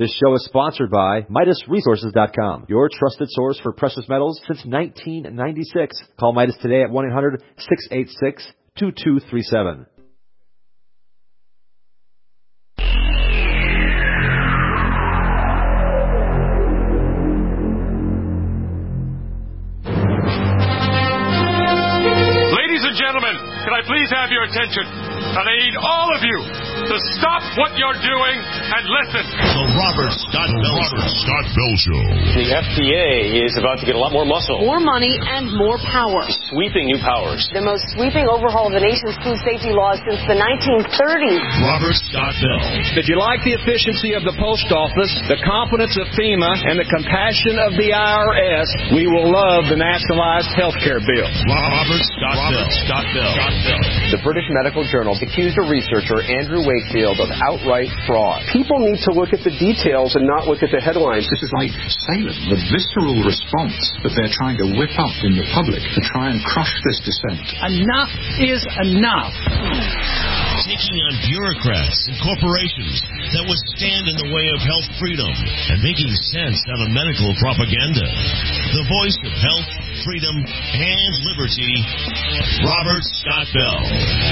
This show is sponsored by MidasResources.com, your trusted source for precious metals since 1996. Call Midas today at 1-800-686-2237. Ladies and gentlemen, can I please have your attention? And I need all of you to stop what you're doing and listen. The Robert Scott Bell Show. The FDA is about to get a lot more muscle. More money and more power. Sweeping new powers. The most sweeping overhaul of the nation's food safety laws since the 1930s. Robert Scott Bell. If you like the efficiency of the post office, the competence of FEMA, and the compassion of the IRS, we will love the nationalized health care bill. Robert Scott Bell. The British Medical Journal accused a researcher, Andrew Wakefield, of outright fraud. People need to look at the details and not look at the headlines. This is like Salem, the visceral response that they're trying to whip up in the public to try and crush this dissent. Enough is enough. Taking on bureaucrats and corporations that would stand in the way of health freedom and making sense out of medical propaganda. The voice of health, freedom, and liberty, Robert Scott Bell.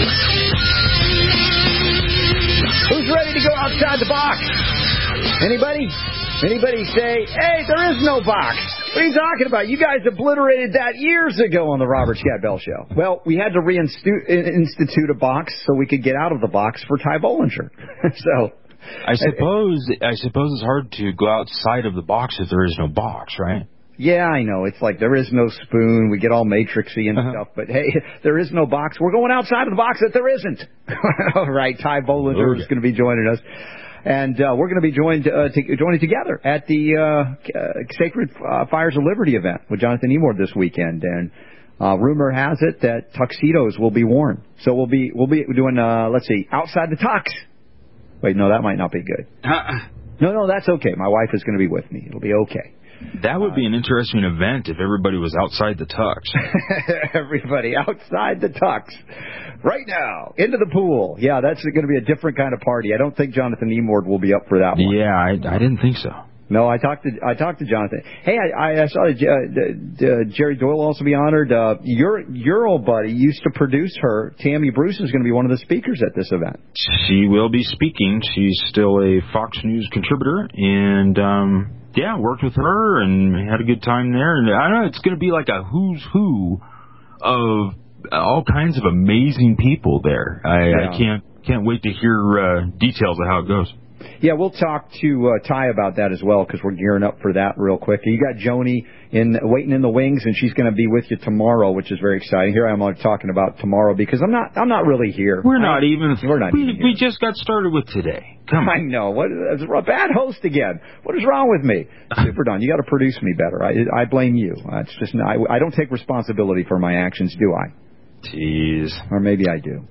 Who's ready to go outside the box? Anybody? Anybody say, hey, there is no box? What are you talking about? You guys obliterated that years ago on the Robert Scott Bell Show. Well, we had to reinstitute a box so we could get out of the box for Ty Bollinger. So, I suppose it's hard to go outside of the box if there is no box, right? Yeah, I know. It's like there is no spoon. We get all matrixy and stuff. But, hey, there is no box. We're going outside of the box that there isn't. All right, Ty Bollinger is going to be joining us. And we're going to be joining together at the Sacred Fires of Liberty event with Jonathan Emord this weekend. And rumor has it that tuxedos will be worn. So we'll be doing, outside the tux. Wait, no, that might not be good. No, that's okay. My wife is going to be with me. It'll be okay. That would be an interesting event if everybody was outside the tux. Everybody outside the tux. Right now, into the pool. Yeah, that's going to be a different kind of party. I don't think Jonathan Emord will be up for that one. Yeah, I didn't think so. No, I talked to Jonathan. Hey, I saw Jerry Doyle will also be honored. Your old buddy used to produce her. Tammy Bruce is going to be one of the speakers at this event. She will be speaking. She's still a Fox News contributor, and worked with her and had a good time there. And I don't know, it's going to be like a who's who of all kinds of amazing people there. I can't wait to hear details of how it goes. Yeah, we'll talk to Ty about that as well because we're gearing up for that real quick. You got Joni waiting in the wings, and she's going to be with you tomorrow, which is very exciting. Here I am talking about tomorrow because I'm not really here. We're not even here. We just got started with today. Come on. I know. What a bad host again. What is wrong with me? Super Don, you got to produce me better. I blame you. It's just I don't take responsibility for my actions, do I? Jeez. Or maybe I do.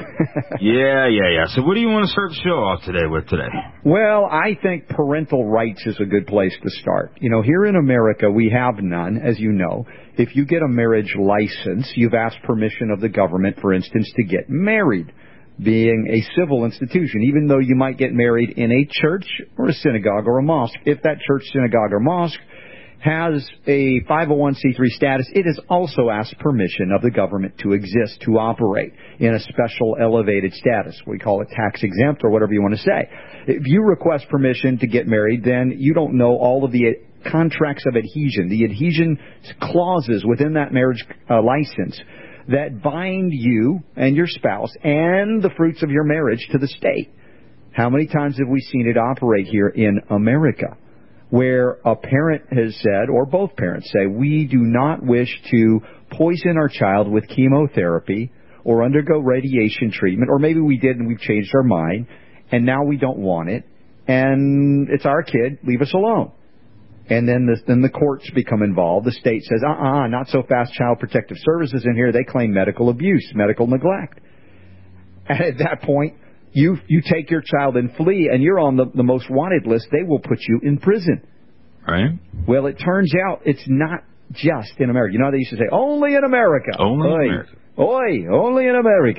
Yeah. So what do you want to start the show off today with today? Well, I think parental rights is a good place to start. You know, here in America, we have none, as you know. If you get a marriage license, you've asked permission of the government, for instance, to get married, being a civil institution, even though you might get married in a church or a synagogue or a mosque. If that church, synagogue, or mosque has a 501c3 status, it has also asked permission of the government to exist, to operate in a special elevated status. We call it tax exempt or whatever you want to say. If you request permission to get married, then you don't know all of the contracts of adhesion, the adhesion clauses within that marriage license that bind you and your spouse and the fruits of your marriage to the state. How many times have we seen it operate here in America? Where a parent has said, or both parents say, we do not wish to poison our child with chemotherapy or undergo radiation treatment, or maybe we did and we've changed our mind, and now we don't want it, and it's our kid, leave us alone. And then the courts become involved. The state says, not so fast. Child Protective Services in here, they claim medical abuse, medical neglect. And at that point, You take your child and flee, and you're on the most wanted list. They will put you in prison. Right. Well, it turns out it's not just in America. You know how they used to say, only in America. Only in America. Only in America.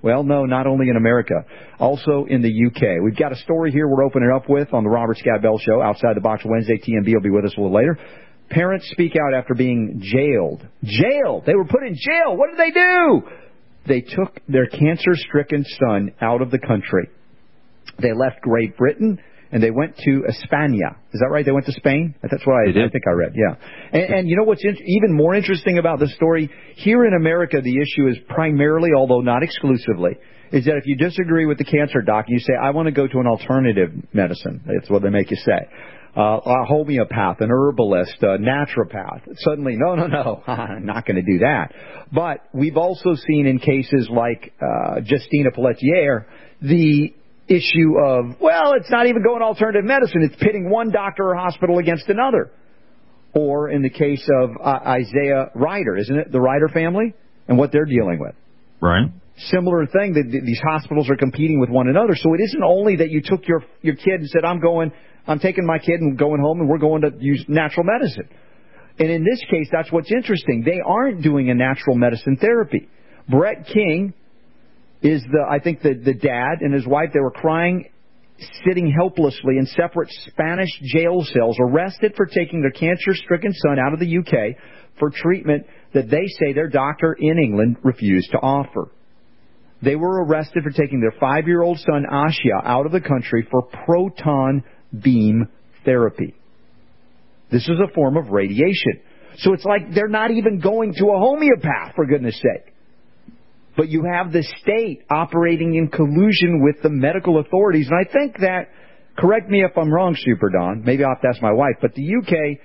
Well, no, not only in America, also in the UK. We've got a story here we're opening up with on the Robert Scott Bell Show, Outside the Box Wednesday. TMB will be with us a little later. Parents speak out after being jailed. Jailed! They were put in jail! What did they do? They took their cancer-stricken son out of the country. They left Great Britain, and they went to España. Is that right? They went to Spain? That's what I think I read, yeah. And you know what's even more interesting about this story? Here in America, the issue is primarily, although not exclusively, is that if you disagree with the cancer doc, you say, I want to go to an alternative medicine. That's what they make you say. A homeopath, an herbalist, a naturopath. Suddenly, no, I'm not going to do that. But we've also seen in cases like Justina Pelletier, the issue of, well, it's not even going alternative medicine. It's pitting one doctor or hospital against another. Or in the case of Isaiah Ryder, isn't it? The Ryder family and what they're dealing with. Right. Similar thing, that these hospitals are competing with one another. So it isn't only that you took your kid and said, I'm taking my kid and going home and we're going to use natural medicine. And in this case, that's what's interesting. They aren't doing a natural medicine therapy. Brett King is I think the dad and his wife, they were crying, sitting helplessly in separate Spanish jail cells, arrested for taking their cancer-stricken son out of the UK for treatment that they say their doctor in England refused to offer. They were arrested for taking their 5-year-old son, Ashia, out of the country for proton beam therapy. This is a form of radiation. So it's like they're not even going to a homeopath, for goodness sake. But you have the state operating in collusion with the medical authorities. And I think that, correct me if I'm wrong, Super Don, maybe I'll have to ask my wife, but the UK,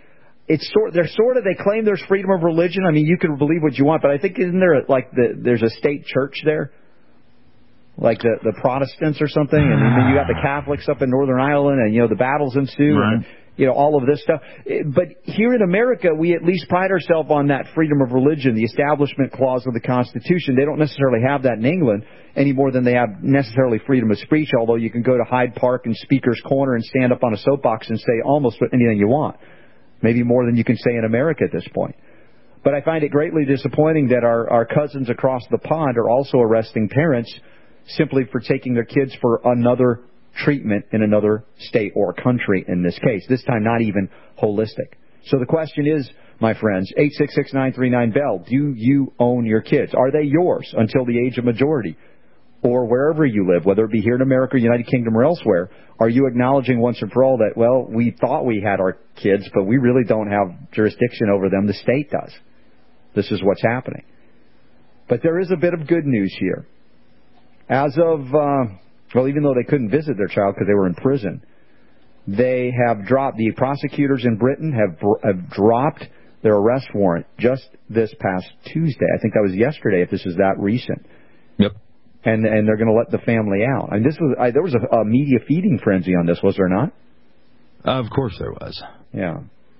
they claim there's freedom of religion. I mean, you can believe what you want, but I think isn't there there's a state church there? Like the Protestants or something, and then you got the Catholics up in Northern Ireland, and the battles ensue, right. And all of this stuff. But here in America, we at least pride ourselves on that freedom of religion, the Establishment Clause of the Constitution. They don't necessarily have that in England any more than they have necessarily freedom of speech. Although you can go to Hyde Park and Speaker's Corner and stand up on a soapbox and say almost anything you want, maybe more than you can say in America at this point. But I find it greatly disappointing that our cousins across the pond are also arresting parents simply for taking their kids for another treatment in another state or country in this case. This time not even holistic. So the question is, my friends, 866-939-BELL, do you own your kids? Are they yours until the age of majority? Or wherever you live, whether it be here in America, United Kingdom, or elsewhere, are you acknowledging once and for all that, well, we thought we had our kids, but we really don't have jurisdiction over them. The state does. This is what's happening. But there is a bit of good news here. As of, even though they couldn't visit their child because they were in prison, they have dropped, the prosecutors in Britain have dropped their arrest warrant just this past Tuesday. I think that was yesterday, if this is that recent. Yep. And they're going to let the family out. And there was a media feeding frenzy on this, was there not? Of course there was. Yeah.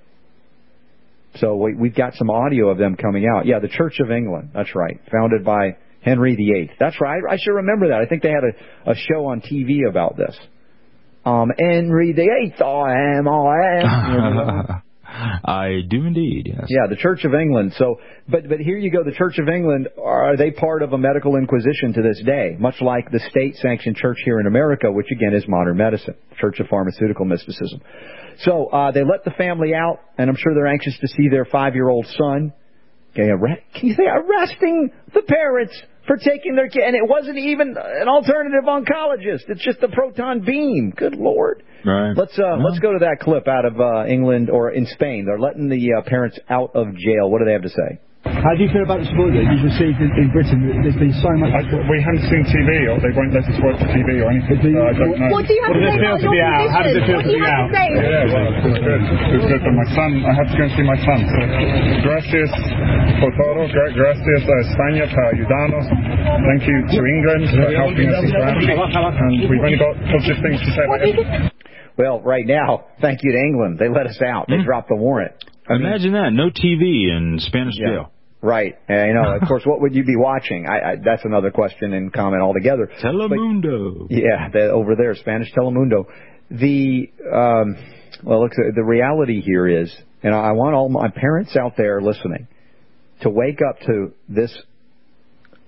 So we've got some audio of them coming out. Yeah, the Church of England, that's right, founded by Henry VIII. That's right. I should remember that. I think they had a show on TV about this. Henry VIII, I am. I do indeed, yes. Yeah, the Church of England. So, but here you go. The Church of England, are they part of a medical inquisition to this day? Much like the state-sanctioned church here in America, which again is modern medicine, Church of Pharmaceutical Mysticism. So they let the family out, and I'm sure they're anxious to see their 5-year-old son. Okay, can you say arresting the parents for taking their kid? And it wasn't even an alternative oncologist. It's just a proton beam. Good Lord. Right. Let's go to that clip out of England or in Spain. They're letting the parents out of jail. What do they have to say? How do you feel about the support that you've received in Britain? There's been so much... We haven't seen TV, or they won't let us watch TV or anything. I don't know. What do you have to say about your position? How does it feel to be out? Yeah, well, it's good. It's good. But my son, I have to go and see my son. So, gracias por todo. Gracias a España por ayudarnos. Thank you to England for helping us as well. And we've only got positive things to say about it. Well, right now, thank you to England. They let us out. They dropped the warrant. Imagine that. No TV in Spanish jail. Right. Of course, what would you be watching? That's another question and comment altogether. Telemundo. But, over there, Spanish Telemundo. The reality here is, and I want all my parents out there listening to wake up to this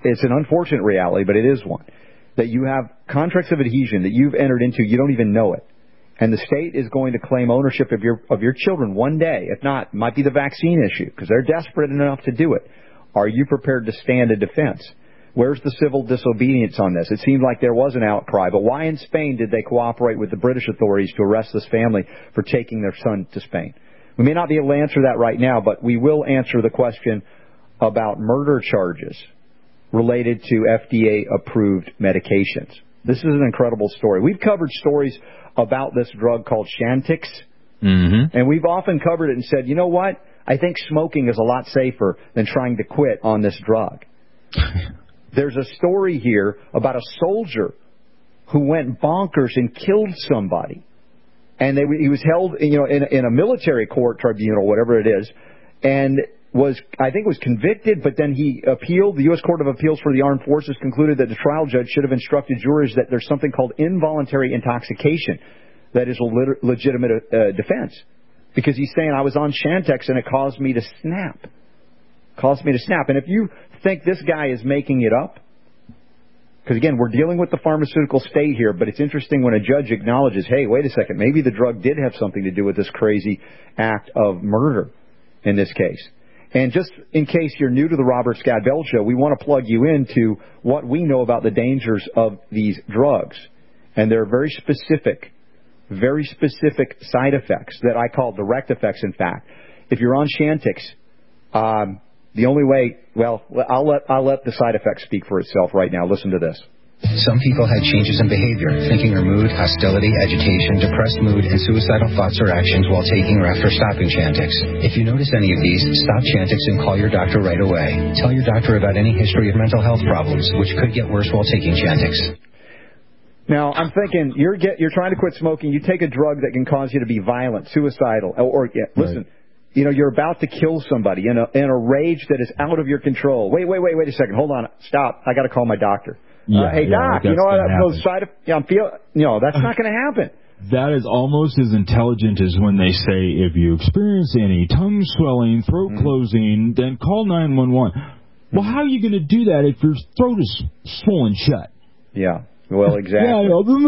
it's an unfortunate reality, but it is one, that you have contracts of adhesion that you've entered into, you don't even know it. And the state is going to claim ownership of your children one day. If not, it might be the vaccine issue, because they're desperate enough to do it. Are you prepared to stand a defense? Where's the civil disobedience on this? It seemed like there was an outcry, but why in Spain did they cooperate with the British authorities to arrest this family for taking their son to Spain? We may not be able to answer that right now, but we will answer the question about murder charges related to FDA-approved medications. This is an incredible story. We've covered stories about this drug called Chantix, and we've often covered it and said, you know what? I think smoking is a lot safer than trying to quit on this drug. There's a story here about a soldier who went bonkers and killed somebody. And he was held, in a military court tribunal, whatever it is, and was convicted, but then he appealed. The U.S. Court of Appeals for the Armed Forces concluded that the trial judge should have instructed jurors that there's something called involuntary intoxication that is a legitimate defense. Because he's saying, I was on Chantix and it caused me to snap. And if you think this guy is making it up, because again, we're dealing with the pharmaceutical state here, but it's interesting when a judge acknowledges, hey, wait a second, maybe the drug did have something to do with this crazy act of murder in this case. And just in case you're new to the Robert Scott Bell Show, we want to plug you into what we know about the dangers of these drugs. And there are very specific side effects that I call direct effects, in fact. If you're on Chantix, the only way, well, I'll let the side effects speak for itself right now. Listen to this. Some people had changes in behavior, thinking or mood, hostility, agitation, depressed mood, and suicidal thoughts or actions while taking or after stopping Chantix. If you notice any of these, stop Chantix and call your doctor right away. Tell your doctor about any history of mental health problems, which could get worse while taking Chantix. Now, I'm thinking, you're trying to quit smoking, you take a drug that can cause you to be violent, suicidal, listen, you're about to kill somebody in a rage that is out of your control. Wait a second, hold on, stop, I got to call my doctor. Hey, doc, that's not going to happen. That is almost as intelligent as when they say, if you experience any tongue swelling, throat closing, then call 911. Well, how are you going to do that if your throat is swollen shut? Yeah, well, exactly.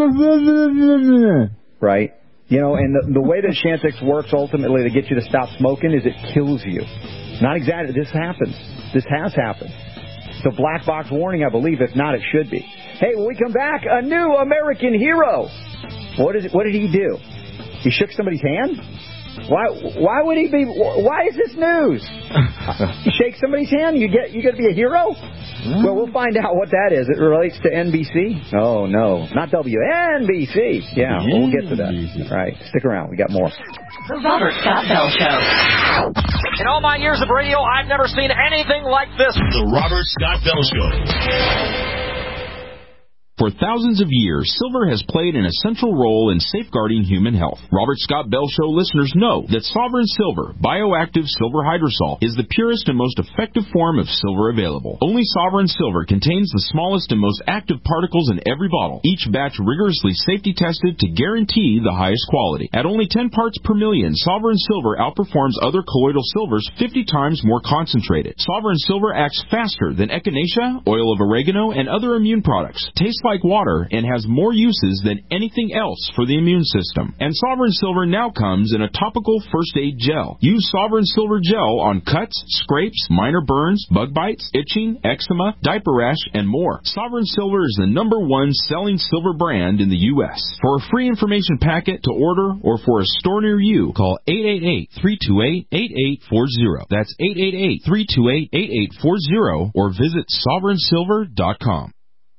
Right. And the way that Chantix works ultimately to get you to stop smoking is it kills you. Not exactly. This happens. This has happened. It's a black box warning, I believe. If not, it should be. Hey, when we come back, a new American hero. What did he do? He shook somebody's hand? Why would he be? Why is this news? You shake somebody's hand, you got to be a hero? Well, we'll find out what that is. It relates to NBC? Oh, no. Not WNBC. Yeah, we'll get to that. All right, stick around. We got more. The Robert Scott Bell Show. In all my years of radio, I've never seen anything like this. The Robert Scott Bell Show. For thousands of years, silver has played an essential role in safeguarding human health. Robert Scott Bell Show listeners know that Sovereign Silver, bioactive silver hydrosol, is the purest and most effective form of silver available. Only Sovereign Silver contains the smallest and most active particles in every bottle, each batch rigorously safety tested to guarantee the highest quality. At only 10 parts per million, Sovereign Silver outperforms other colloidal silvers 50 times more concentrated. Sovereign Silver acts faster than echinacea, oil of oregano, and other immune products. Tastes like water and has more uses than anything else for the immune system. And Sovereign Silver now comes in a topical first aid gel. Use Sovereign Silver gel on cuts, scrapes, minor burns, bug bites, itching, eczema, diaper rash, and more. Sovereign Silver is the #1 selling silver brand in the U.S. For a free information packet to order or for a store near you, call 888-328-8840. That's 888-328-8840 or visit sovereignsilver.com.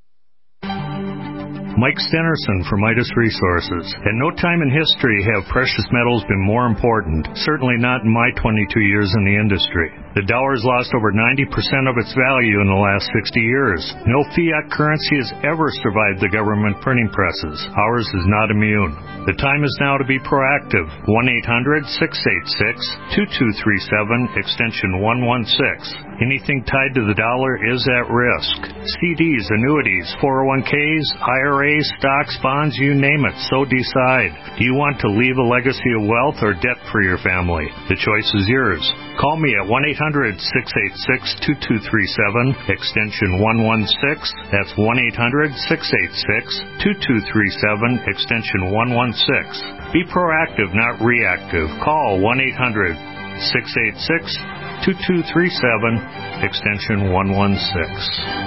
Mike Stenerson from Midas Resources. At no time in history have precious metals been more important, certainly not in my 22 years in the industry. The dollar has lost over 90% of its value in the last 60 years. No fiat currency has ever survived the government printing presses. Ours is not immune. The time is now to be proactive. 1-800-686-2237, extension 116. Anything tied to the dollar is at risk. CDs, annuities, 401ks, IRAs, stocks, bonds, you name it, so decide. Do you want to leave a legacy of wealth or debt for your family? The choice is yours. Call me at 1-800 1-800-686-2237, extension 116. That's 1-800-686-2237, extension 116. Be proactive, not reactive. Call 1-800-686-2237, extension 116.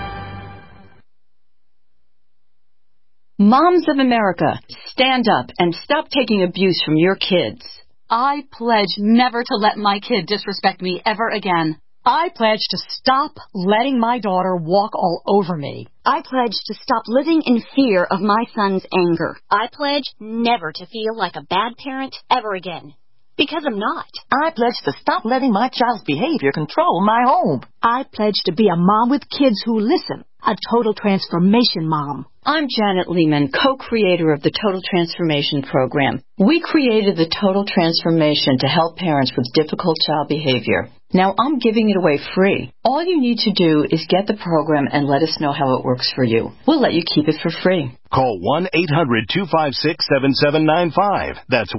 Moms of America, stand up and stop taking abuse from your kids. I pledge never to let my kid disrespect me ever again. I pledge to stop letting my daughter walk all over me. I pledge to stop living in fear of my son's anger. I pledge never to feel like a bad parent ever again. Because I'm not. I pledge to stop letting my child's behavior control my home. I pledge to be a mom with kids who listen. A total transformation mom. I'm Janet Lehman, co-creator of the Total Transformation Program. We created the Total Transformation to help parents with difficult child behavior. Now I'm giving it away free. All you need to do is get the program and let us know how it works for you. We'll let you keep it for free. Call 1-800-256-7795. That's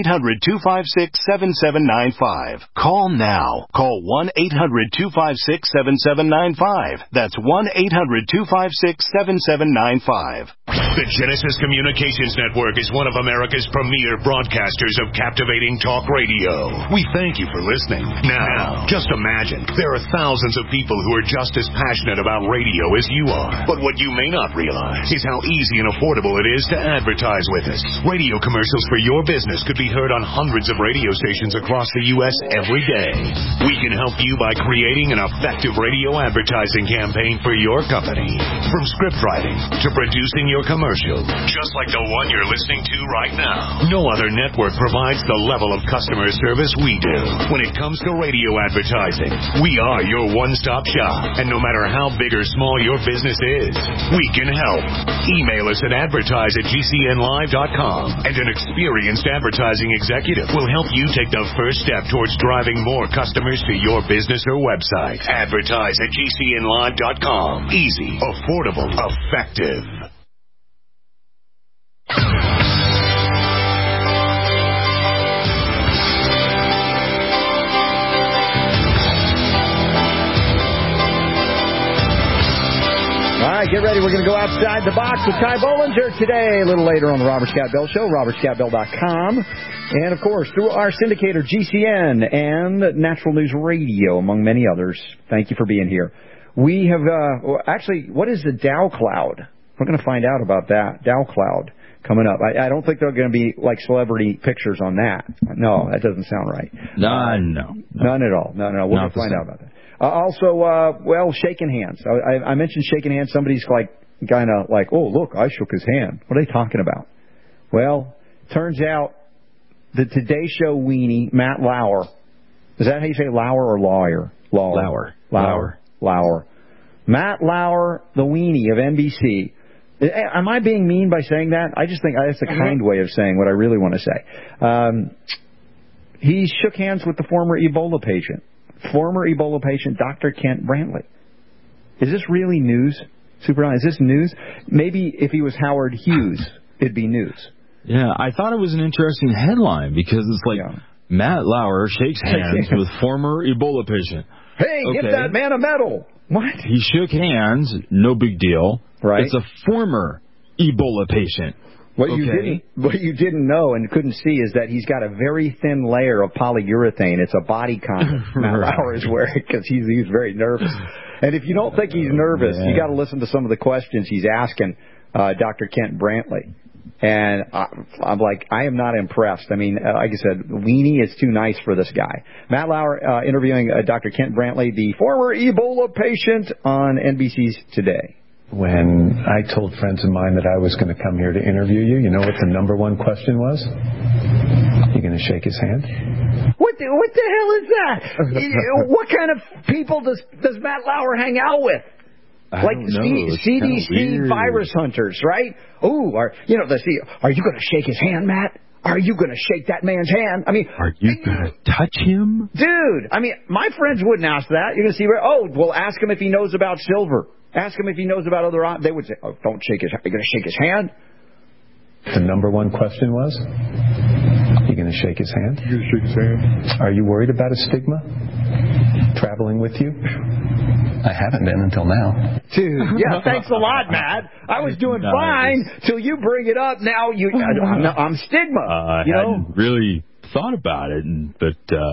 1-800-256-7795. Call now. Call 1-800-256-7795. That's 1-800-256-7795. The Genesis Communications Network is one of America's premier broadcasters of captivating talk radio. We thank you for listening. Now, just imagine, there are thousands of people who are just as passionate about radio as you are. But what you may not realize is how easy and affordable it is to advertise with us. Radio commercials for your business could be heard on hundreds of radio stations across the U.S. every day. We can help you by creating an effective radio advertising campaign for your company. From script writing to producing your commercial, just like the one you're listening to right now. No other network provides the level of customer service we do. When it comes to radio advertising, we are your one-stop shop. And no matter how big or small your business is, we can help. Email us at advertise@gcnlive.com, and an experienced advertising executive will help you take the first step towards driving more customers to your business or website. Advertise@gcnlive.com. Easy, affordable, effective. All right, get ready. We're going to go outside the box with Ty Bollinger today, a little later on the Robert Scott Bell Show, robertscottbell.com. And, of course, through our syndicator, GCN, and Natural News Radio, among many others. Thank you for being here. We have, actually, what is the Dow Cloud? We're going to find out about that, Dow Cloud, coming up. I don't think there are going to be, like, celebrity pictures on that. No, that doesn't sound right. No. None at all. No. We're going to find out about that. Also, shaking hands. I mentioned shaking hands. Somebody's like, kind of like, oh, look, I shook his hand. What are they talking about? Well, turns out the Today Show weenie, Matt Lauer. Is that how you say Lauer or Lawyer? Lauer. Matt Lauer, the weenie of NBC. Am I being mean by saying that? I just think that's a kind way of saying what I really want to say. He shook hands with the former Ebola patient, Dr. Kent Brantley. Is this really news? Is this news? Maybe if he was Howard Hughes, it'd be news. Yeah, I thought it was an interesting headline because it's like, Matt Lauer shakes hands with former Ebola patient. Hey, okay. Give that man a medal. What? He shook hands, no big deal. Right. It's a former Ebola patient. What you didn't know and couldn't see is that he's got a very thin layer of polyurethane. It's a body condom Matt Lauer is wearing because he's very nervous. And if you don't think he's nervous, you got to listen to some of the questions he's asking Dr. Kent Brantley. And I'm like, I am not impressed. I mean, like I said, weenie is too nice for this guy. Matt Lauer interviewing Dr. Kent Brantley, the former Ebola patient, on NBC's Today. When I told friends of mine that I was going to come here to interview you, you know what the number one question was? You going to shake his hand? What the hell is that? What kind of people does Matt Lauer hang out with? Like CDC virus hunters, right? Ooh, are you going to shake his hand, Matt? Are you going to shake that man's hand? I mean, are you going to touch him? Dude, I mean, my friends wouldn't ask that. You're going to see, ask him if he knows about silver. Ask him if he knows about other... They would say, don't shake his hand. Are you going to shake his hand? The number one question was, are you going to shake his hand? You going to shake his hand? Are you worried about a stigma? traveling with you? I haven't been until now. Dude, yeah, thanks a lot, Matt. I was doing fine till you bring it up. Now I'm stigma. I hadn't really thought about it, but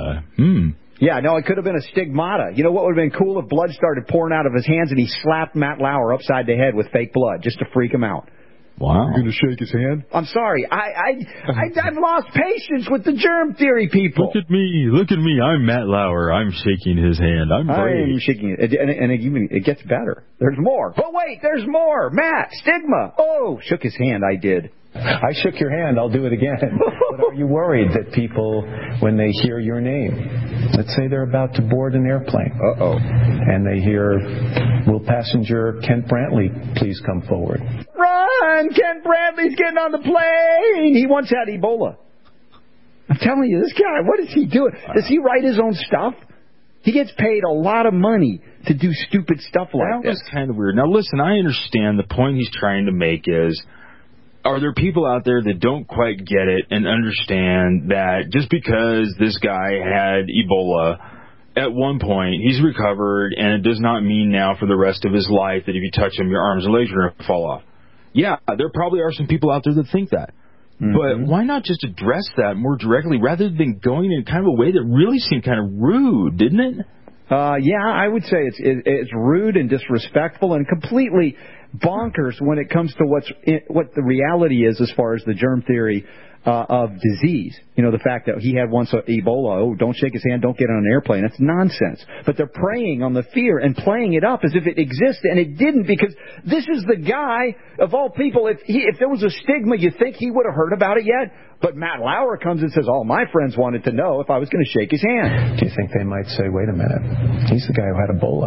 Yeah, no, it could have been a stigmata. You know what would have been cool if blood started pouring out of his hands and he slapped Matt Lauer upside the head with fake blood just to freak him out. Wow. You're going to shake his hand? I'm sorry. I've lost patience with the germ theory people. Look at me. I'm Matt Lauer. I'm shaking his hand. I'm brave. I'm shaking it. And it gets better. There's more. But wait, there's more. Matt, stigma. Oh, shook his hand. I did. I shook your hand. I'll do it again. But are you worried that people, when they hear your name, let's say they're about to board an airplane, and they hear, will passenger Kent Brantley please come forward? Run! Kent Brantley's getting on the plane! He once had Ebola. I'm telling you, this guy, what is he doing? Does he write his own stuff? He gets paid a lot of money to do stupid stuff like this. That was kind of weird. Now, listen, I understand the point he's trying to make is, are there people out there that don't quite get it and understand that just because this guy had Ebola at one point, he's recovered, and it does not mean now for the rest of his life that if you touch him, your arms and legs are going to fall off? Yeah, there probably are some people out there that think that. Mm-hmm. But why not just address that more directly rather than going in kind of a way that really seemed kind of rude, didn't it? Yeah, I would say it's rude and disrespectful and completely bonkers when it comes to what the reality is as far as the germ theory of disease. You know, the fact that he had once Ebola, don't shake his hand, don't get on an airplane. That's nonsense. But they're preying on the fear and playing it up as if it existed, and it didn't, because this is the guy, of all people, if there was a stigma, you think he would have heard about it yet? But Matt Lauer comes and says, my friends wanted to know if I was going to shake his hand. Do you think they might say, wait a minute, he's the guy who had Ebola?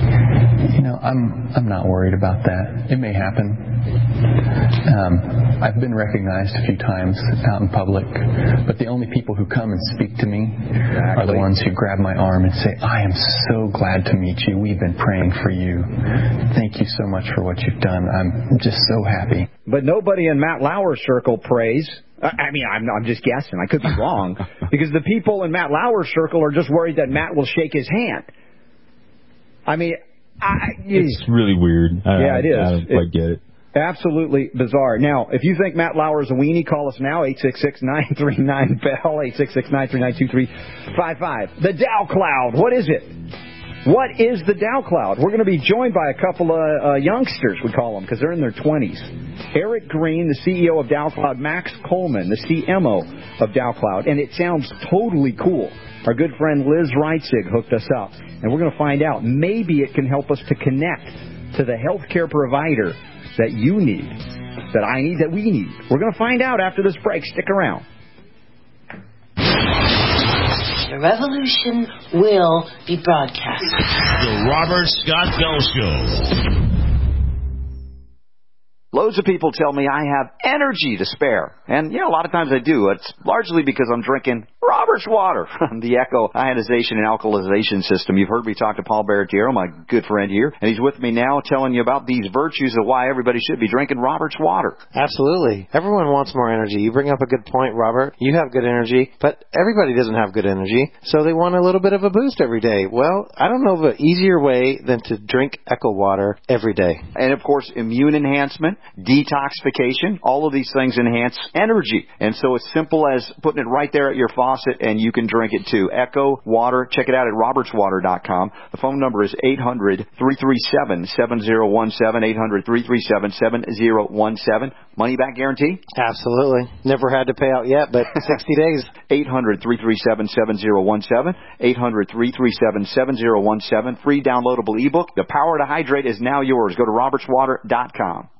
You know, I'm not worried about that. It may happen. I've been recognized a few times out in public, but the only people who come and speak to me are the ones who grab my arm and say, I am so glad to meet you. We've been praying for you. Thank you so much for what you've done. I'm just so happy. But nobody in Matt Lauer's circle prays. I mean, I'm just guessing. I could be wrong. Because the people in Matt Lauer's circle are just worried that Matt will shake his hand. I mean, it's really weird. It is. I don't quite get it. Absolutely bizarre. Now, if you think Matt Lauer is a weenie, call us now, 866-939-BELL, 866-939-2355. The Dow Cloud, what is it? What is the Dow Cloud? We're going to be joined by a couple of youngsters, we call them, because they're in their 20s. Eric Green, the CEO of Dow Cloud, Max Coleman, the CMO of Dow Cloud, and it sounds totally cool. Our good friend Liz Reitzig hooked us up, and we're going to find out. Maybe it can help us to connect to the healthcare provider that you need, that I need, that we need. We're going to find out after this break. Stick around. The revolution will be broadcast. The Robert Scott Bell Show. Loads of people tell me I have energy to spare. And, a lot of times I do. It's largely because I'm drinking Robert's water from the Echo ionization and alkalization system. You've heard me talk to Paul Baratiero, my good friend here, and he's with me now telling you about these virtues of why everybody should be drinking Robert's water. Absolutely. Everyone wants more energy. You bring up a good point, Robert. You have good energy, but everybody doesn't have good energy, so they want a little bit of a boost every day. Well, I don't know of an easier way than to drink Echo water every day. And, of course, immune enhancement, detoxification, all of these things enhance energy. And so it's simple as putting it right there at your faucet, and you can drink it too. Echo Water. Check it out at robertswater.com. The phone number is 800-337-7017, 800-337-7017. Money back guarantee? Absolutely. Never had to pay out yet, but 60 days. 800-337-7017, 800-337-7017. Free downloadable ebook. The Power to Hydrate is now yours. Go to robertswater.com.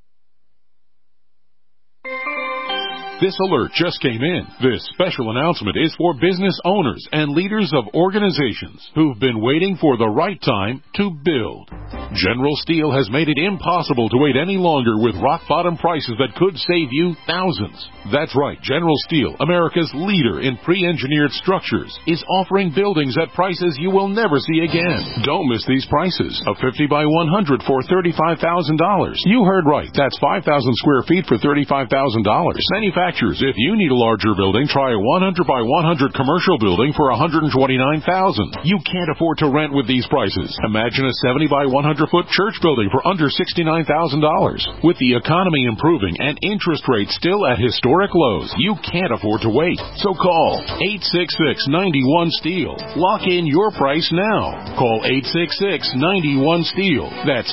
This alert just came in. This special announcement is for business owners and leaders of organizations who've been waiting for the right time to build. General Steel has made it impossible to wait any longer with rock-bottom prices that could save you thousands. That's right, General Steel, America's leader in pre-engineered structures, is offering buildings at prices you will never see again. Don't miss these prices. A 50 by 100 for $35,000. You heard right. That's 5,000 square feet for $35,000. Manufactured manufacturers. If you need a larger building, try a 100 by 100 commercial building for $129,000. You can't afford to rent with these prices. Imagine a 70 by 100 foot church building for under $69,000. With the economy improving and interest rates still at historic lows, you can't afford to wait. So call 866-91-STEEL. Lock in your price now. Call 866-91-STEEL. That's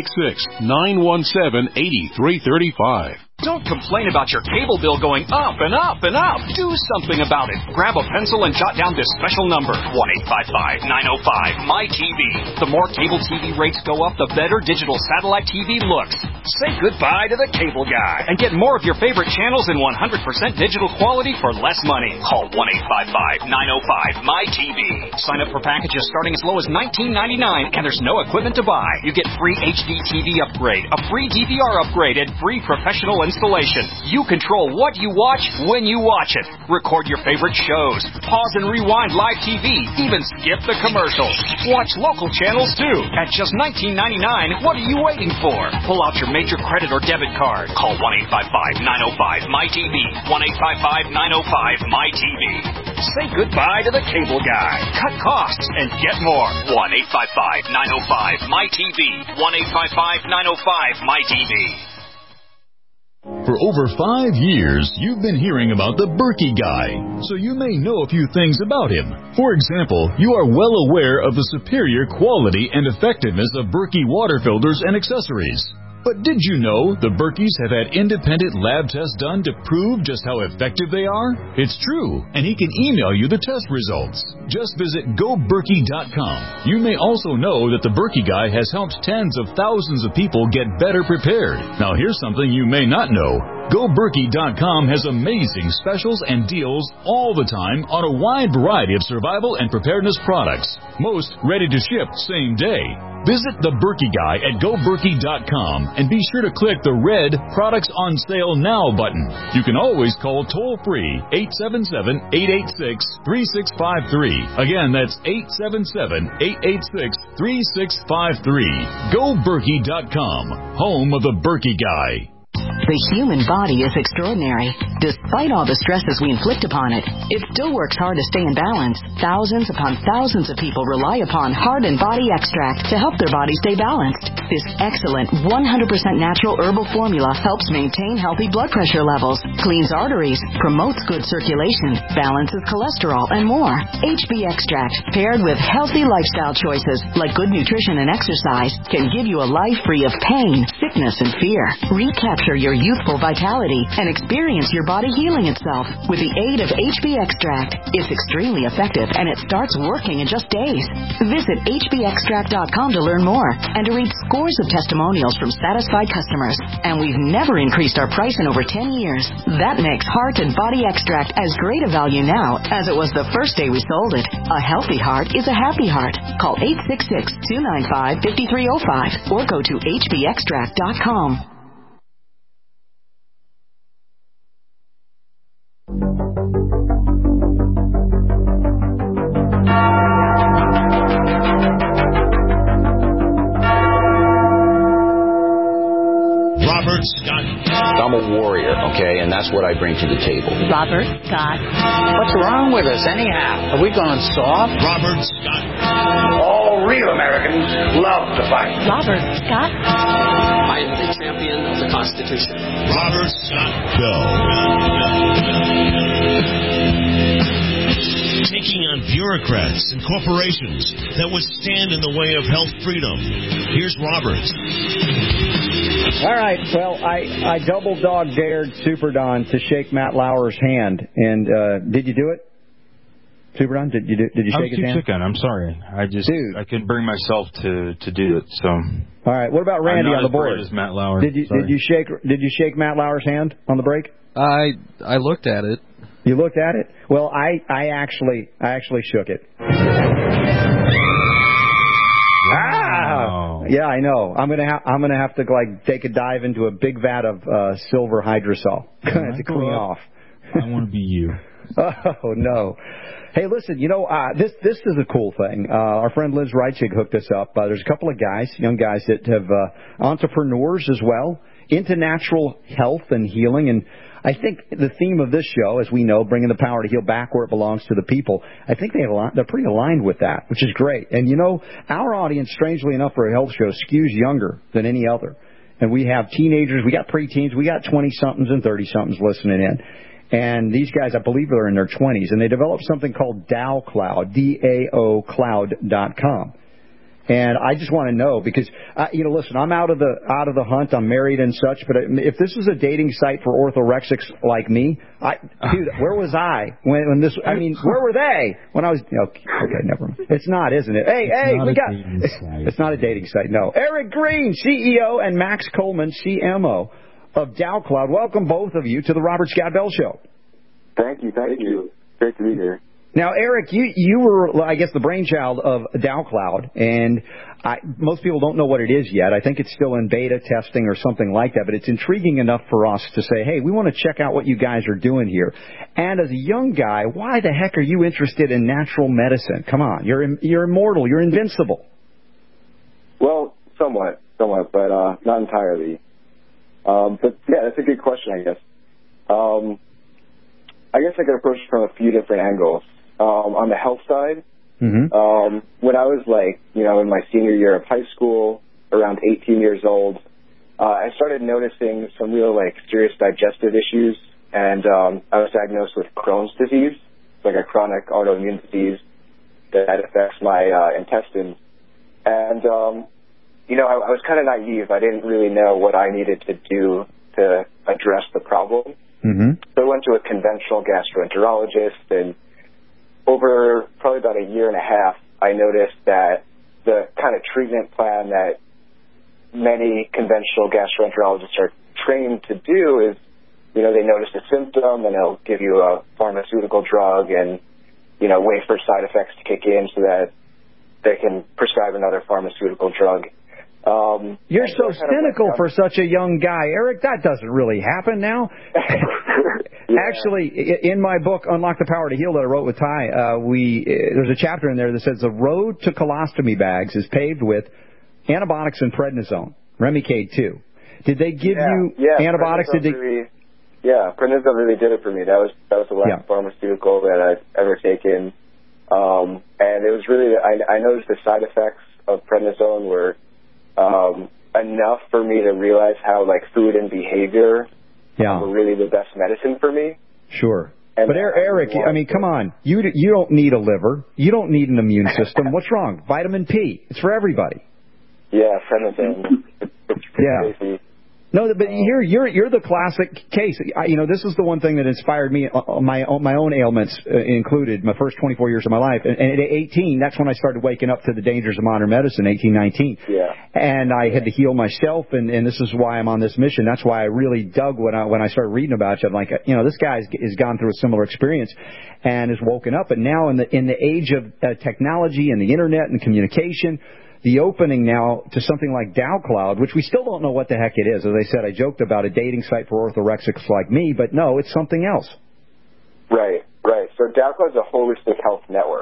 866-917-8335. Don't complain about your cable bill going up and up and up. Do something about it. Grab a pencil and jot down this special number, 1-855-905-MY-TV. The more cable TV rates go up, the better digital satellite TV looks. Say goodbye to the cable guy and get more of your favorite channels in 100% digital quality for less money. Call 1-855-905-MY-TV. Sign up for packages starting as low as $19.99, and there's no equipment to buy. You get free HD TV upgrade, a free DVR upgrade, and free professional installation. You control what you watch when you watch it. Record your favorite shows. Pause and rewind live TV. Even skip the commercials. Watch local channels too. At just $19.99, what are you waiting for? Pull out your major credit or debit card. Call 1-855-905-MY-TV. 1-855-905-MY-TV. Say goodbye to the cable guy. Cut costs and get more. 1-855-905-MY-TV. 1-855-905-MY-TV. For over 5 years, you've been hearing about the Berkey Guy, so you may know a few things about him. For example, you are well aware of the superior quality and effectiveness of Berkey water filters and accessories. But did you know the Berkeys have had independent lab tests done to prove just how effective they are? It's true, and he can email you the test results. Just visit GoBerkey.com. You may also know that the Berkey Guy has helped tens of thousands of people get better prepared. Now here's something you may not know. GoBerkey.com has amazing specials and deals all the time on a wide variety of survival and preparedness products. Most ready to ship same day. Visit the Berkey Guy at GoBerkey.com and be sure to click the red Products on Sale Now button. You can always call toll-free 877-886-3653. Again, that's 877-886-3653. GoBerkey.com, home of the Berkey Guy. The human body is extraordinary. Despite all the stresses we inflict upon it, it still works hard to stay in balance. Thousands upon thousands of people rely upon Heart and Body Extract to help their body stay balanced. This excellent 100% natural herbal formula helps maintain healthy blood pressure levels, cleans arteries, promotes good circulation, balances cholesterol, and more. HB Extract, paired with healthy lifestyle choices like good nutrition and exercise, can give you a life free of pain, sickness, and fear. Recapture your youthful vitality and experience your body healing itself with the aid of HB Extract. It's extremely effective and it starts working in just days. Visit hbextract.com to learn more and to read scores of testimonials from satisfied customers. And we've never increased our price in over 10 years. That makes Heart and Body Extract as great a value now as it was the first day we sold it. A healthy heart is a happy heart. Call 866-295-5305 or go to hbextract.com. Robert Scott. I'm a warrior, okay, and that's what I bring to the table. Robert Scott. What's wrong with us, anyhow? Have we gone soft? Robert Scott. All real Americans love to fight. Robert Scott. I am the champion of the Constitution. Robert Scott Bell. Taking on bureaucrats and corporations that would stand in the way of health freedom. Here's Robert. All right, well, I double dog dared Super Don to shake Matt Lauer's hand, and did you do it, Super Don? Did you shake his hand? I was too chicken. I'm sorry. I couldn't bring myself to do it. So. All right. What about Randy on the board? I'm not as great as Matt Lauer. Did you shake Matt Lauer's hand on the break? I looked at it. You looked at it? Well, I actually shook it. Wow. Yeah, I know. I'm gonna have to take a dive into a big vat of silver hydrosol to clean off. I want to be you. Oh no. Hey, listen, this is a cool thing. Our friend Liz Reichig hooked us up. There's a couple of guys, young guys that have entrepreneurs as well into natural health and healing. And I think the theme of this show, as we know, bringing the power to heal back where it belongs to the people, I think they're pretty aligned with that, which is great. And, our audience, strangely enough, for a health show, skews younger than any other. And we have teenagers, we got preteens, we got 20-somethings and 30-somethings listening in. And these guys, I believe, are in their 20s. And they developed something called DAO Cloud, DAO Cloud.com. And I just want to know because, listen, I'm out of the hunt. I'm married and such. But if this was a dating site for orthorexics like me, dude, where was I when this? I mean, where were they when I was? Okay, never mind. It's not, isn't it? Hey, it's not a dating site. No. Eric Green, CEO, and Max Coleman, CMO of DAO Cloud. Welcome both of you to the Robert Scott Bell Show. Thank you. Great to be here. Now, Eric, you were, I guess, the brainchild of DAO Cloud, and most people don't know what it is yet. I think it's still in beta testing or something like that, but it's intriguing enough for us to say, hey, we want to check out what you guys are doing here. And as a young guy, why the heck are you interested in natural medicine? Come on, you're immortal, you're invincible. Well, somewhat, but not entirely. But yeah, that's a good question, I guess. I guess I could approach it from a few different angles. On the health side, when I was in my senior year of high school, around 18 years old, I started noticing some real serious digestive issues, and I was diagnosed with Crohn's disease. It's like a chronic autoimmune disease that affects my intestines. And I was kind of naive. I didn't really know what I needed to do to address the problem. So I went to a conventional gastroenterologist, and over probably about a year and a half, I noticed that the kind of treatment plan that many conventional gastroenterologists are trained to do is, they notice a symptom and they'll give you a pharmaceutical drug and, wait for side effects to kick in so that they can prescribe another pharmaceutical drug. You're so cynical for such a young guy, Eric. That doesn't really happen now. Actually, in my book, Unlock the Power to Heal, that I wrote with Ty, there's a chapter in there that says the road to colostomy bags is paved with antibiotics and prednisone, Remicade 2. Did they give you antibiotics? Prednisone really did it for me. That was the last pharmaceutical that I've ever taken. And it was really, I noticed the side effects of prednisone were enough for me to realize how food and behavior were really the best medicine for me. Sure. But Eric, I mean, come on. You don't need a liver. You don't need an immune system. What's wrong? Vitamin P. It's for everybody. Yeah, prednisone. It's crazy. No, but here you're the classic case. This is the one thing that inspired me. My own ailments included my first 24 years of my life, and at 18, that's when I started waking up to the dangers of modern medicine. 18, 19, and I had to heal myself, and this is why I'm on this mission. That's why I really dug when I started reading about you. I'm like, this guy has gone through a similar experience and has woken up, and now in the age of technology and the internet and communication, the opening now to something like DAO Cloud, which we still don't know what the heck it is. As I said, I joked about a dating site for orthorexics like me, but no, it's something else. Right. So DAO Cloud is a holistic health network.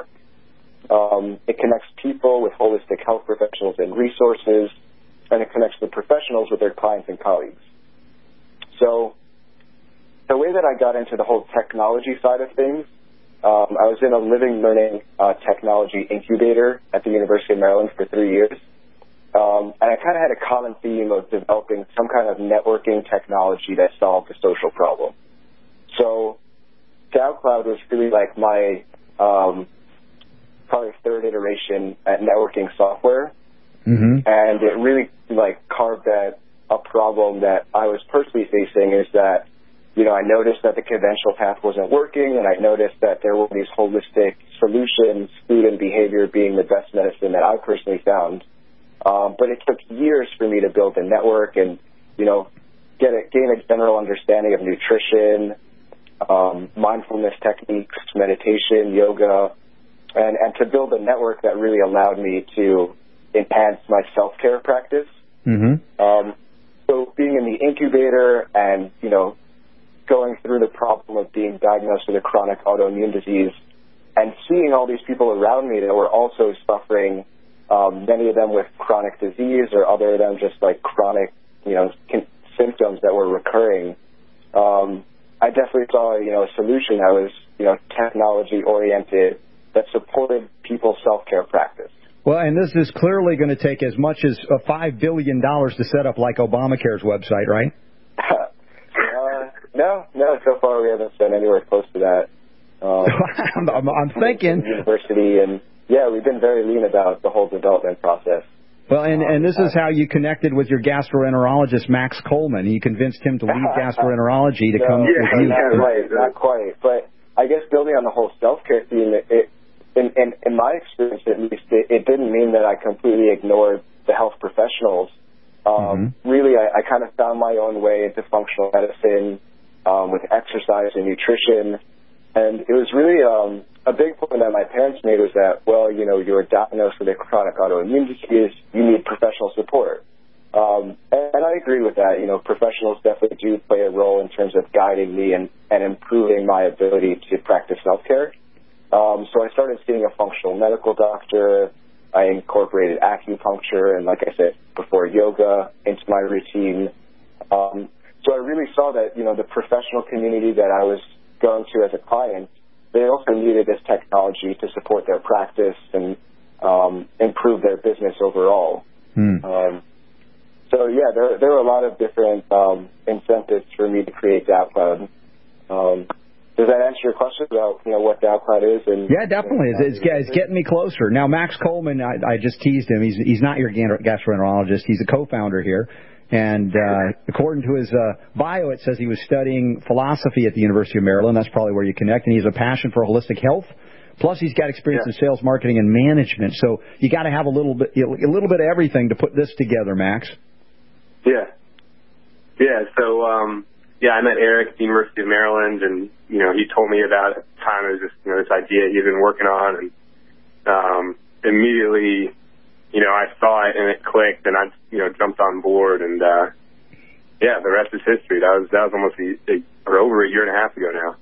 It connects people with holistic health professionals and resources, and it connects the professionals with their clients and colleagues. So the way that I got into the whole technology side of things, I was in a living learning technology incubator at the University of Maryland for 3 years. And I kind of had a common theme of developing some kind of networking technology that solved a social problem. So DAO Cloud was really like my probably third iteration at networking software. And it really carved at a problem that I was personally facing, is that I noticed that the conventional path wasn't working, and I noticed that there were these holistic solutions, food and behavior being the best medicine that I personally found. But it took years for me to build a network and, gain a general understanding of nutrition, mindfulness techniques, meditation, yoga, and to build a network that really allowed me to enhance my self-care practice. So being in the incubator and, going through the problem of being diagnosed with a chronic autoimmune disease and seeing all these people around me that were also suffering, many of them with chronic disease or other of them just chronic, symptoms that were recurring, I definitely saw, a solution that was, technology-oriented that supported people's self-care practice. Well, and this is clearly going to take as much as $5 billion to set up like Obamacare's website, right? No. So far we haven't spent anywhere close to that. I'm thinking. University, and we've been very lean about the whole development process. Well, and this is how you connected with your gastroenterologist, Max Coleman. You convinced him to leave gastroenterology to come with you. Right, not quite. But I guess building on the whole self-care theme, in my experience at least, it didn't mean that I completely ignored the health professionals. Really, I kind of found my own way into functional medicine with exercise and nutrition. And it was really a big point that my parents made was that, you were diagnosed with a chronic autoimmune disease, you need professional support. And I agree with that. Professionals definitely do play a role in terms of guiding me and improving my ability to practice self-care. So I started seeing a functional medical doctor. I incorporated acupuncture and, like I said before, yoga into my routine. So I really saw that, the professional community that I was going to as a client, they also needed this technology to support their practice and improve their business overall. So, there were a lot of different incentives for me to create DowCloud. Does that answer your question about, what DowCloud is? Yeah, definitely. It's getting me closer. Now, Max Coleman, I just teased him. He's not your gastroenterologist. He's a co-founder here. And according to his bio, it says he was studying philosophy at the University of Maryland. That's probably where you connect. And he has a passion for holistic health. Plus, he's got experience in sales, marketing, and management. So you got to have a little bit of everything to put this together, Max. Yeah. So I met Eric at the University of Maryland, and he told me about it at the time. It was just this idea he'd been working on, and immediately. I saw it and it clicked, and I, jumped on board, and the rest is history. That was almost over a year and a half ago now.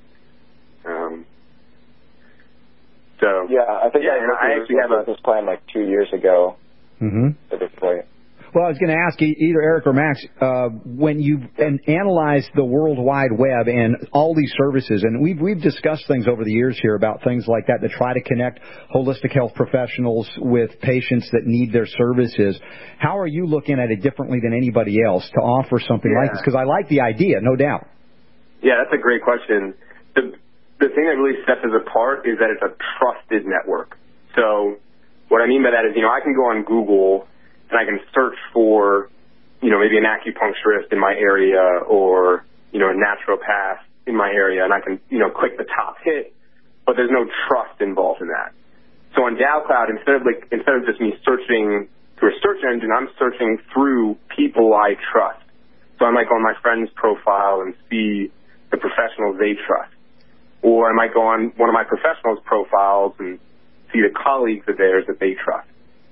I think I actually had a business plan like 2 years ago. At this point. Well, I was going to ask either Eric or Max, when you've analyzed the World Wide Web and all these services, and we've discussed things over the years here about things like that try to connect holistic health professionals with patients that need their services. How are you looking at it differently than anybody else to offer something like this? Because I like the idea, no doubt. Yeah, that's a great question. The thing that really sets us apart is that it's a trusted network. So what I mean by that is, I can go on Google and I can search for, maybe an acupuncturist in my area or, a naturopath in my area, and I can, click the top hit, but there's no trust involved in that. So on DowCloud, instead of just me searching through a search engine, I'm searching through people I trust. So I might go on my friend's profile and see the professionals they trust. Or I might go on one of my professionals' profiles and see the colleagues of theirs that they trust.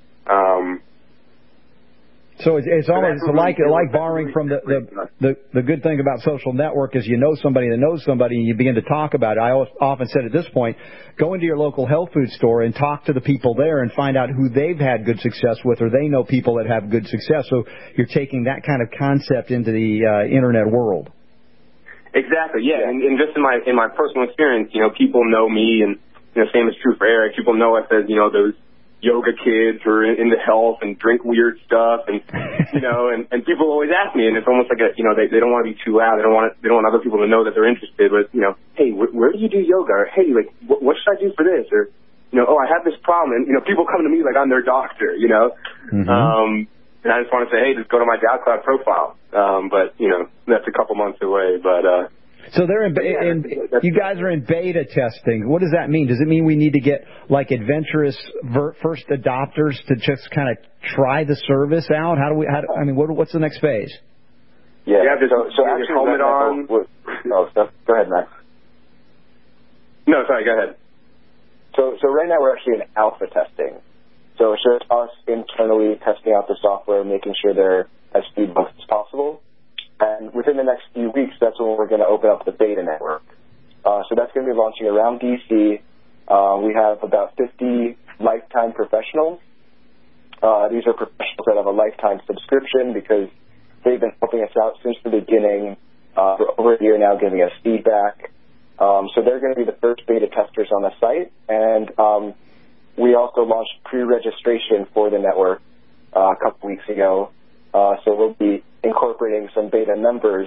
So it's almost like borrowing from the good thing about social network is somebody that knows somebody and you begin to talk about it. I often said at this point, go into your local health food store and talk to the people there and find out who they've had good success with, or they know people that have good success. So you're taking that kind of concept into the internet world. Exactly, yeah. And just in my personal experience, people know me, and same is true for Eric. People know us as those yoga kids who are into health and drink weird stuff, and and people always ask me, and it's almost like they don't want to be too loud. They don't want other people to know that they're interested. But hey, where do you do yoga? Or hey, what should I do for this? Or I have this problem, and people come to me like I'm their doctor. And I just want to say, hey, just go to my DowCloud profile. But that's a couple months away. But so they're you guys are in beta testing. What does that mean? Does it mean we need to get like adventurous first adopters to just kind of try the service out? What's the next phase? So actually, helmet on. Go ahead, Max. No, sorry, go ahead. So right now we're actually in alpha testing. So it's just us internally testing out the software, making sure they're as feedback as possible. And within the next few weeks, that's when we're going to open up the beta network. So that's going to be launching around DC. We have about 50 lifetime professionals. These are professionals that have a lifetime subscription because they've been helping us out since the beginning, for over a year now, giving us feedback. So they're going to be the first beta testers on the site, and we also launched pre-registration for the network a couple weeks ago. So we'll be incorporating some beta members.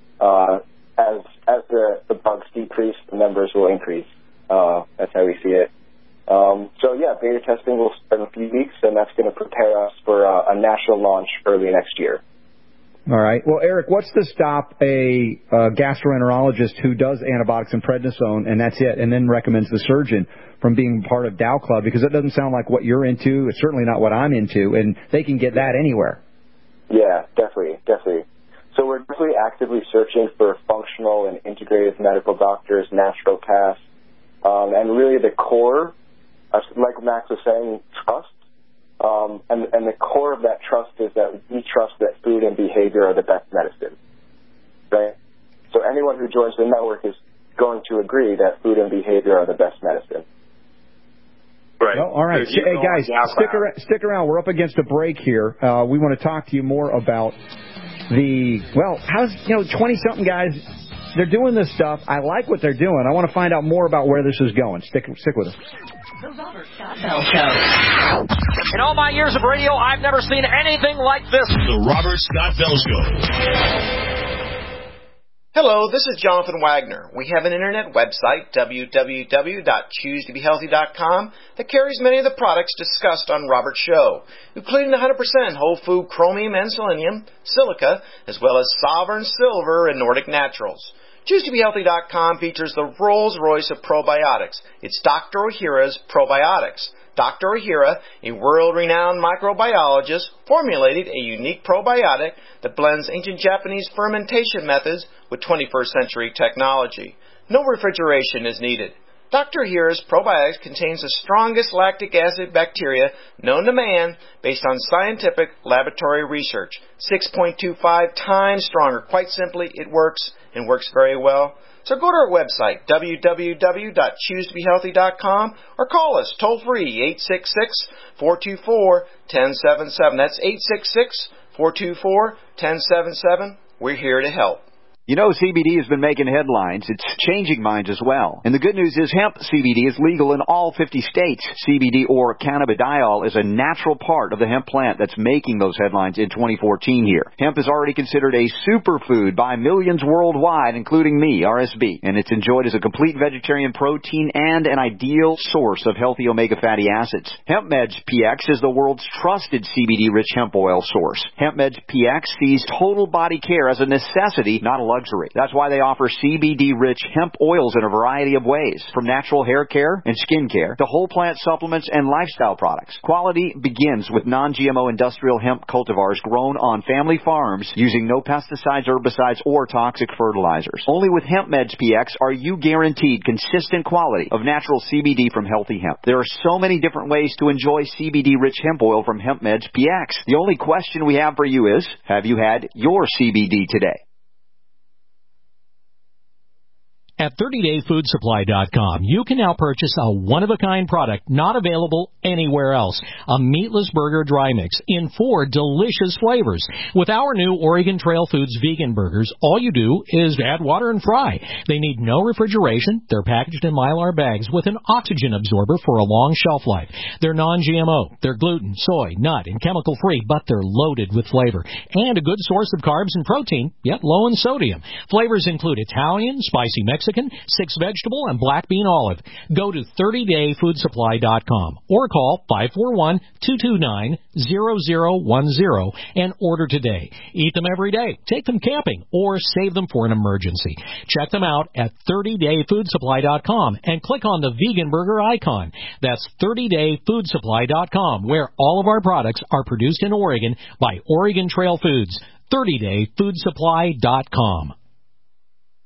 As the bugs decrease, the numbers will increase. That's how we see it. So yeah, beta testing will start in a few weeks, and that's going to prepare us for a national launch early next year. All right. Well, Eric, what's to stop a gastroenterologist who does antibiotics and prednisone, and that's it, and then recommends the surgeon from being part of Dow Club? Because that doesn't sound like what you're into. It's certainly not what I'm into, and they can get that anywhere. Yeah, definitely. So we're definitely actively searching for functional and integrative medical doctors, naturopaths, and really the core, like Max was saying, trust. And the core of that trust is that we trust that food and behavior are the best medicine, right? So anyone who joins the network is going to agree that food and behavior are the best medicine. Right. Well, all right. Hey, guys, stick around. We're up against a break here. We want to talk to you more about how's 20-something guys, they're doing this stuff. I like what they're doing. I want to find out more about where this is going. Stick with us. The Robert Scott Bell Show. In all my years of radio, I've never seen anything like this. The Robert Scott Bell Show. Hello, this is Jonathan Wagner. We have an internet website, www.choosetobehealthy.com, that carries many of the products discussed on Robert's show, including the 100% whole food chromium and selenium, silica, as well as Sovereign Silver and Nordic Naturals. ChooseToBeHealthy.com features the Rolls-Royce of probiotics. It's Dr. Ohhira's Probiotics. Dr. Ohhira, a world-renowned microbiologist, formulated a unique probiotic that blends ancient Japanese fermentation methods with 21st century technology. No refrigeration is needed. Dr. Ohhira's probiotics contains the strongest lactic acid bacteria known to man based on scientific laboratory research. 6.25 times stronger. Quite simply, it works and works very well. So go to our website, www.choosetobehealthy.com, or call us toll-free, 866-424-1077. That's 866-424-1077. We're here to help. You know, CBD has been making headlines. It's changing minds as well. And the good news is hemp CBD is legal in all 50 states. CBD, or cannabidiol, is a natural part of the hemp plant that's making those headlines in 2014 here. Hemp is already considered a superfood by millions worldwide, including me, RSB. And it's enjoyed as a complete vegetarian protein and an ideal source of healthy omega fatty acids. HempMeds PX is the world's trusted CBD-rich hemp oil source. HempMeds PX sees total body care as a necessity, not a luxury. That's why they offer CBD-rich hemp oils in a variety of ways, from natural hair care and skin care to whole plant supplements and lifestyle products. Quality begins with non-GMO industrial hemp cultivars grown on family farms using no pesticides, herbicides, or toxic fertilizers. Only with HempMeds PX are you guaranteed consistent quality of natural CBD from healthy hemp. There are so many different ways to enjoy CBD-rich hemp oil from HempMeds PX. The only question we have for you is, have you had your CBD today? At 30dayfoodsupply.com, you can now purchase a one-of-a-kind product not available anywhere else. A meatless burger dry mix in 4 delicious flavors. With our new Oregon Trail Foods vegan burgers, all you do is add water and fry. They need no refrigeration. They're packaged in Mylar bags with an oxygen absorber for a long shelf life. They're non-GMO. They're gluten, soy, nut, and chemical-free, but they're loaded with flavor. And a good source of carbs and protein, yet low in sodium. Flavors include Italian, spicy Mexican, 6 vegetable, and black bean olive. Go to 30dayfoodsupply.com or call 541-229-0010 and order today. Eat them every day, take them camping, or save them for an emergency. Check them out at 30dayfoodsupply.com and click on the vegan burger icon. That's 30dayfoodsupply.com, where all of our products are produced in Oregon by Oregon Trail Foods. 30dayfoodsupply.com.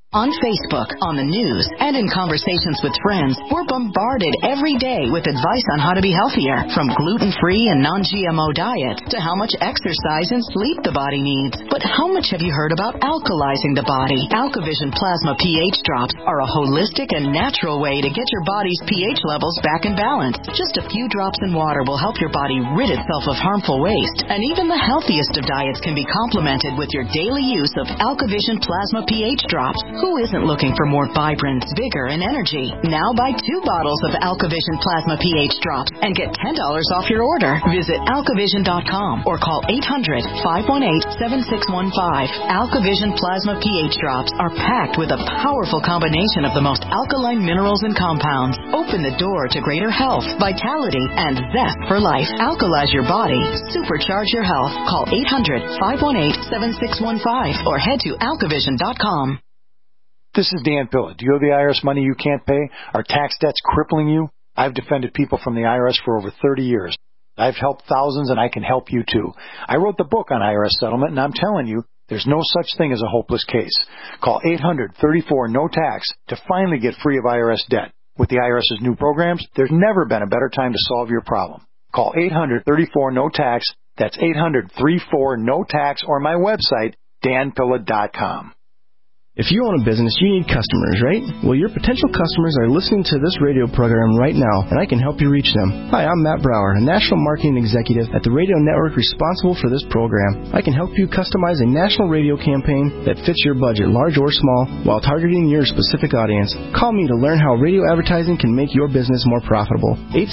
On Facebook, on the news, and in conversations with friends, we're bombarded every day with advice on how to be healthier, from gluten-free and non-GMO diets to how much exercise and sleep the body needs. But how much have you heard about alkalizing the body? AlkaVision Plasma pH drops are a holistic and natural way to get your body's pH levels back in balance. Just a few drops in water will help your body rid itself of harmful waste. And even the healthiest of diets can be complemented with your daily use of AlkaVision Plasma pH drops. Who isn't looking for more vibrance, vigor, and energy? Now buy 2 bottles of AlkaVision Plasma pH drops and get $10 off your order. Visit alkavision.com or call 800-518-7615. AlkaVision Plasma pH drops are packed with a powerful combination of the most alkaline minerals and compounds. Open the door to greater health, vitality, and zest for life. Alkalize your body. Supercharge your health. Call 800-518-7615 or head to alkavision.com. This is Dan Pilla. Do you owe the IRS money you can't pay? Are tax debts crippling you? I've defended people from the IRS for over 30 years. I've helped thousands, and I can help you too. I wrote the book on IRS settlement, and I'm telling you, there's no such thing as a hopeless case. Call 800-34-NO-TAX to finally get free of IRS debt. With the IRS's new programs, there's never been a better time to solve your problem. Call 800-34-NO-TAX. That's 800-34-NO-TAX, or my website, danpilla.com. If you own a business, you need customers, right? Well, your potential customers are listening to this radio program right now, and I can help you reach them. Hi, I'm Matt Brower, a national marketing executive at the radio network responsible for this program. I can help you customize a national radio campaign that fits your budget, large or small, while targeting your specific audience. Call me to learn how radio advertising can make your business more profitable.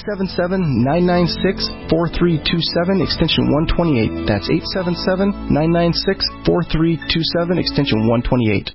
877-996-4327, extension 128. That's 877-996-4327, extension 128.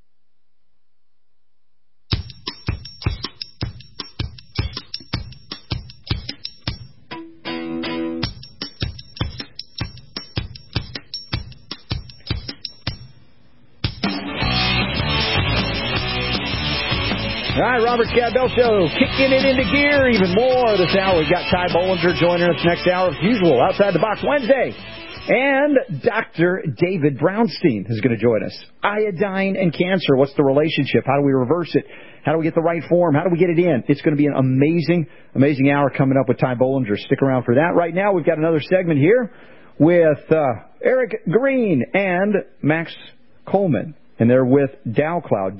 All right, Robert Scott Bell Show, kicking it into gear even more this hour. We've got Ty Bollinger joining us next hour as usual, Outside the Box Wednesday. And Dr. David Brownstein is going to join us. Iodine and cancer, what's the relationship? How do we reverse it? How do we get the right form? How do we get it in? It's going to be an amazing, amazing hour coming up with Ty Bollinger. Stick around for that. Right now, we've got another segment here with Eric Green and Max Coleman. And they're with DaoCloud,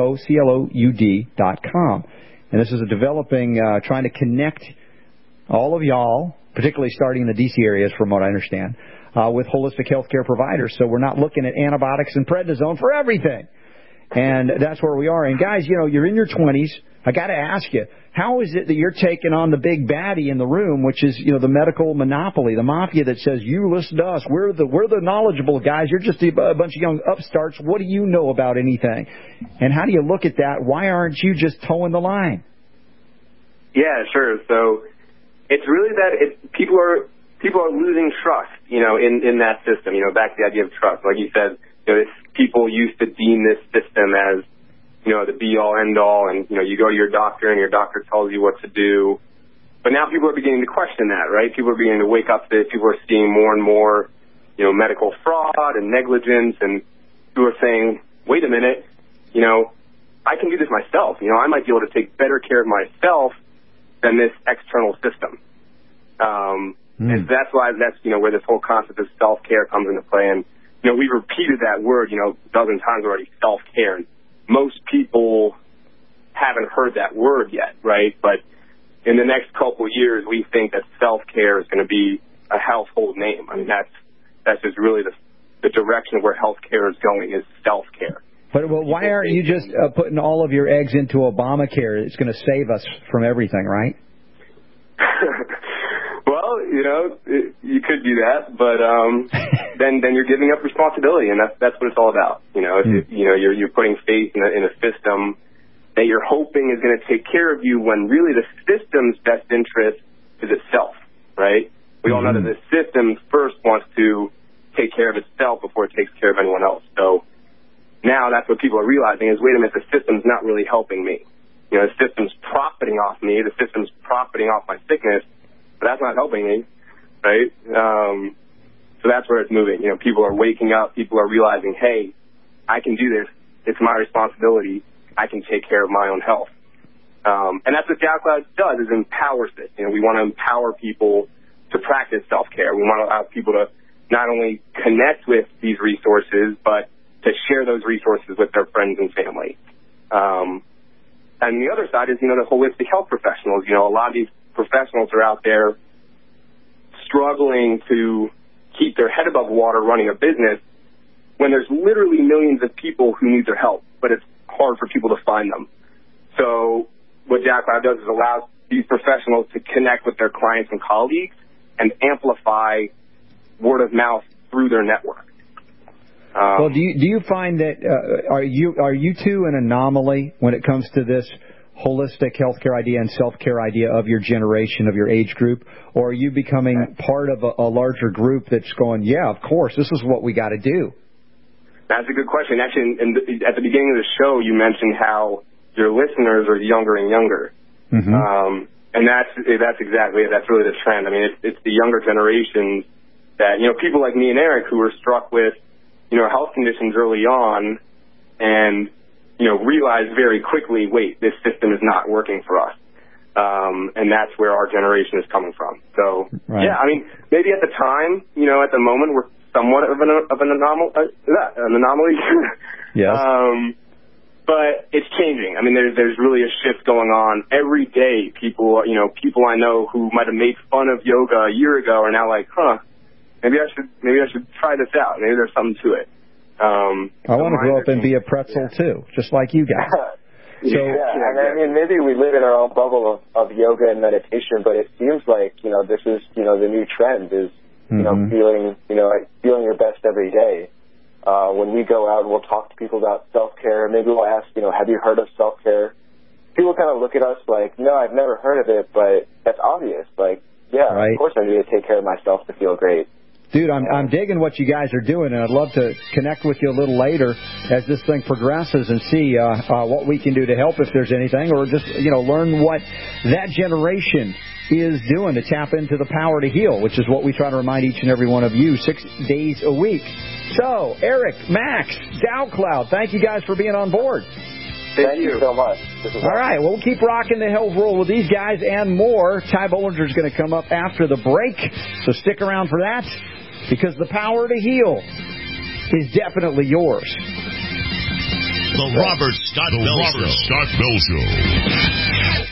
DaoCloud.com. And this is a developing, trying to connect all of y'all, particularly starting in the D.C. areas from what I understand, with holistic healthcare providers. So we're not looking at antibiotics and prednisone for everything. And that's where we are. And guys, you know, you're in your 20s. I got to ask you, how is it that you're taking on the big baddie in the room, which is, you know, the medical monopoly, the mafia that says, you listen to us. We're the knowledgeable guys. You're just a bunch of young upstarts. What do you know about anything? And how do you look at that? Why aren't you just towing the line? Yeah, sure. So it's really that people are losing trust, you know, in that system. You know, back to the idea of trust. Like you said, you know, people used to deem this system as, you know, the be-all, end-all, and, you know, you go to your doctor and your doctor tells you what to do. But now people are beginning to question that, right? People are beginning to wake up to this. People are seeing more and more, you know, medical fraud and negligence, and people are saying, wait a minute, you know, I can do this myself. You know, I might be able to take better care of myself than this external system. And that's you know, where this whole concept of self-care comes into play. And, you know, we've repeated that word, you know, a dozen times already, self-care. Most people haven't heard that word yet, right? But in the next couple of years, we think that self-care is going to be a household name. I mean, that's just really the direction where healthcare is going, is self-care. But why aren't you just putting all of your eggs into Obamacare? It's going to save us from everything, right? Well, you know, you could do that, but then you're giving up responsibility, and that's what it's all about. You know, you know, you're putting faith in a system that you're hoping is going to take care of you, when really the system's best interest is itself, right? We all know that the system first wants to take care of itself before it takes care of anyone else. So now that's what people are realizing is, wait a minute, the system's not really helping me. You know, the system's profiting off me, the system's profiting off my sickness, but that's not helping me, right? So that's where it's moving. You know, people are waking up. People are realizing, hey, I can do this. it's my responsibility. I can take care of my own health. And that's what DowCloud does, is empowers this. You know, we want to empower people to practice self-care. We want to allow people to not only connect with these resources, but to share those resources with their friends and family. And the other side is, you know, the holistic health professionals. You know, a lot of these professionals are out there struggling to keep their head above water running a business when there's literally millions of people who need their help, but it's hard for people to find them. So what DowCloud does is allows these professionals to connect with their clients and colleagues and amplify word of mouth through their network. Well, do you find that are you two an anomaly when it comes to this holistic healthcare idea and self-care idea of your generation, of your age group, or are you becoming part of a larger group that's going, yeah, of course, this is what we got to do? That's a good question. Actually, at the beginning of the show, you mentioned how your listeners are younger and younger. Mm-hmm. And that's exactly it. That's really the trend. I mean, it's the younger generations that, you know, people like me and Eric who were struck with, you know, health conditions early on and, you know, realized very quickly, wait, this system is not working for us. And that's where our generation is coming from. So, right. Yeah, I mean, maybe at the time, you know, at the moment, we're somewhat of an anomaly. Yes. But it's changing. I mean, there's really a shift going on every day. People I know who might have made fun of yoga a year ago are now like, maybe I should try this out. Maybe there's something to it. I want to grow up and be a pretzel too, just like you guys. So, I mean, maybe we live in our own bubble of yoga and meditation, but it seems like, you know, this is, you know, the new trend is, you know, feeling your best every day. When we go out and we'll talk to people about self-care, maybe we'll ask, you know, have you heard of self-care? People kind of look at us like, no, I've never heard of it, but that's obvious. Like, yeah, right. Of course I need to take care of myself to feel great. Dude, I'm digging what you guys are doing, and I'd love to connect with you a little later as this thing progresses and see what we can do to help if there's anything, or just, you know, learn what that generation is doing to tap into the power to heal, which is what we try to remind each and every one of you 6 days a week. So, Eric, Max, DowCloud, thank you guys for being on board. Thank you so much. All right, well, we'll keep rocking the Health Roll with these guys and more. Ty Bollinger is going to come up after the break, so stick around for that, because the power to heal is definitely yours. The Robert Scott Bell Show.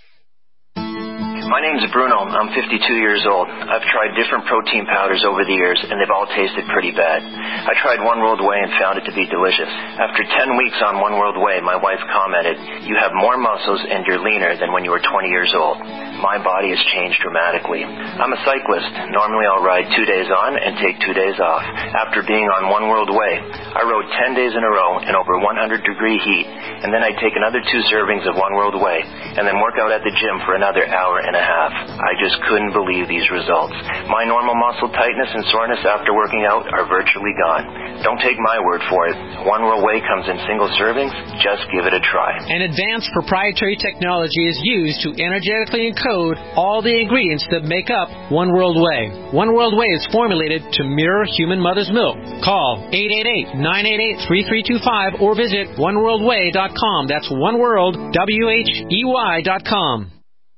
My name's Bruno. I'm 52 years old. I've tried different protein powders over the years, and they've all tasted pretty bad. I tried One World Whey and found it to be delicious. After 10 weeks on One World Whey, my wife commented, "You have more muscles and you're leaner than when you were 20 years old." My body has changed dramatically. I'm a cyclist. Normally I'll ride 2 days on and take 2 days off. After being on One World Whey, I rode 10 days in a row in over 100-degree heat, and then I'd take another 2 servings of One World Whey, and then work out at the gym for another hour and a half. I just couldn't believe these results. My normal muscle tightness and soreness after working out are virtually gone. Don't take my word for it. One World Whey comes in single servings. Just give it a try. An advanced proprietary technology is used to energetically encode all the ingredients that make up One World Whey. One World Whey is formulated to mirror human mother's milk. Call 888-988-3325 or visit oneworldwhey.com. That's oneworldwhey.com.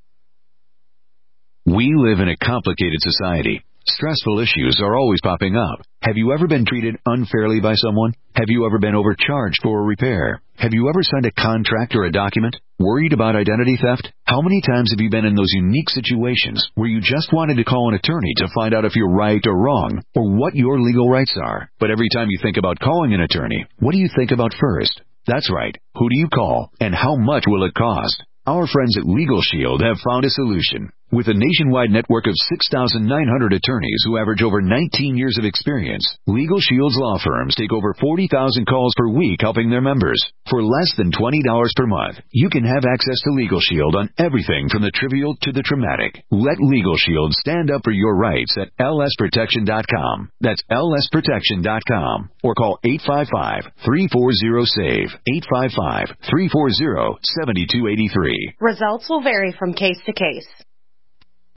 We live in a complicated society. Stressful issues are always popping up. Have you ever been treated unfairly by someone? Have you ever been overcharged for a repair? Have you ever signed a contract or a document? Worried about identity theft? How many times have you been in those unique situations where you just wanted to call an attorney to find out if you're right or wrong, or what your legal rights are? But every time you think about calling an attorney, what do you think about first? That's right. Who do you call, and how much will it cost? Our friends at Legal Shield have found a solution. With a nationwide network of 6,900 attorneys who average over 19 years of experience, Legal Shield's law firms take over 40,000 calls per week helping their members. For less than $20 per month, you can have access to Legal Shield on everything from the trivial to the traumatic. Let Legal Shield stand up for your rights at lsprotection.com. That's lsprotection.com. Or call 855-340-SAVE. 855-340-7283. Results will vary from case to case.